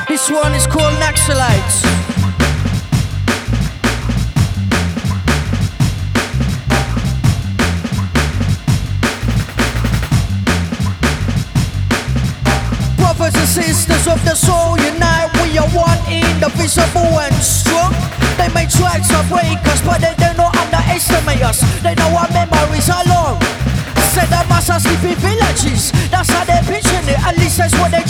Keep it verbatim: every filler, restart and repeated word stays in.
This one is called Naxalites. Brothers and sisters of the soul unite. We are one in the visible and strong. They may try to break us, but they do not underestimate us. They know our memories are long. Said the masses sleep in villages. That's how they're pitching it. At least that's what they